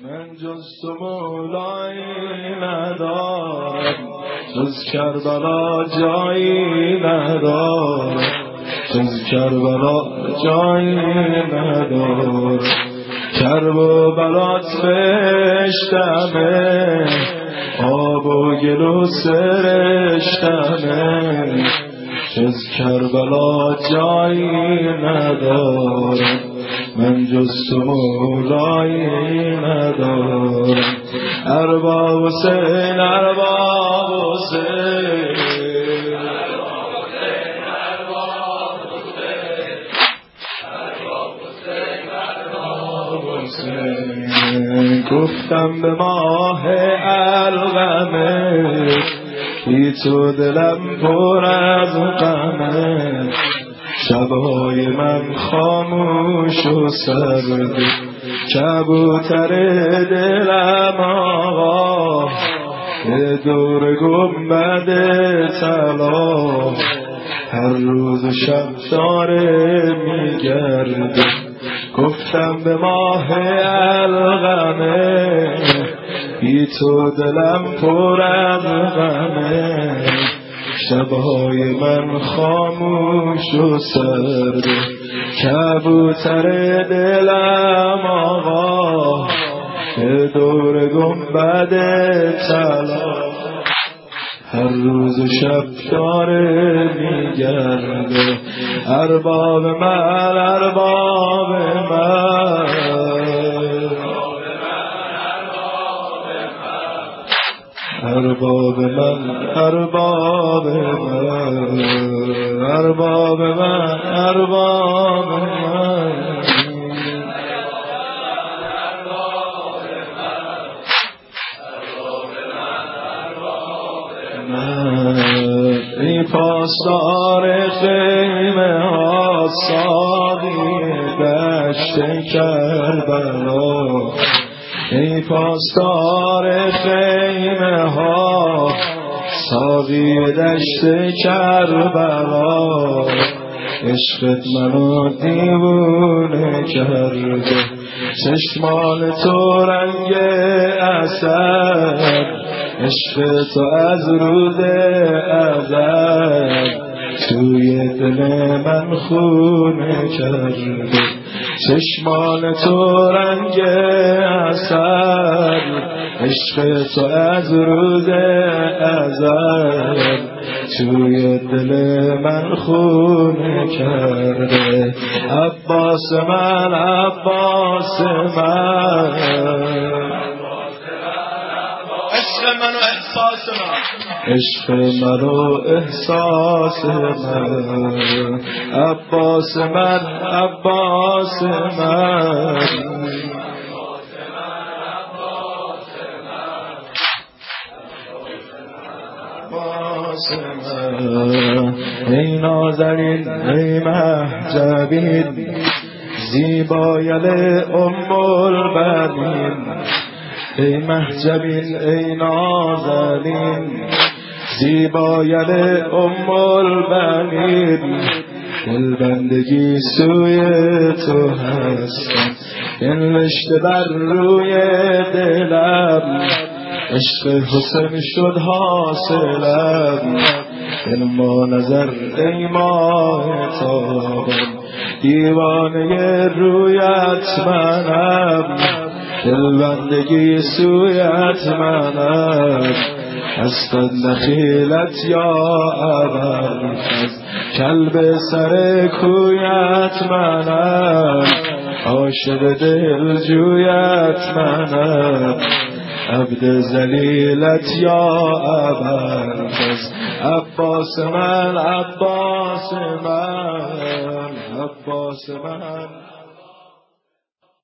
من جز تو مولایی ندارم، جز کربلا جایی ندارم، جز کربلا جایی ندارم. کرب و بلات بشتمه، آب و گل و سرشتمه، جز کربلا جایی ندارم، من جز تو مولایی ندارم. ارباب حسین، ارباب حسین، گفتم به ماه القمه، بی تو دلم پر از غمه. شبهای من خاموش و سرد، کبوتر دلم آقا به دور گنبد طلا، هر روز و شب داره میگرده. گفتم به ماه القمه، بی تو دلم پر از غمه. شبهای من خاموش و سرد، کبوتر دلم آقا به دور گنبد طلا، هر روز و شب داره میگرده. ارباب من، ارباب من، ارباب من، ارباب من، ارباب من، ارباب من. ای پاسدار خیمه ها، ساقی دشت کربلا، ای پاسدار خیمه ها، ساقی دشت کربلا. عشقت منو دیوونه کرده، چشمان تو رنگ عسل، عشق تو از روز ازل توی دل من خونه کرده. چشمان تو رنگ عسل، عشق تو از روز ازل توی دل من خونه کرده. عباس من، عباس من، عشق من و احساس من، عشق من و احساس من. عباس من، عباس من، ای نازنین، ای محجبین، زیبایل ام البنین. ای محجبین، ای نازنین، زیبایل ام البنین. دلبندگی سوی تو هستم، نوشته بر روی دلم، عشق حسین شد حاصلم. دل ما نظر ای ماه تابم، دیوانه رویت منم، دلبندگی سویت منم. از قد نخیلت یا ابرفز، کلب سر کویت منم، عاشق دل جویت منم، عبد ذلیلت یا ابرفز. عباس من، عباس من، عباس من.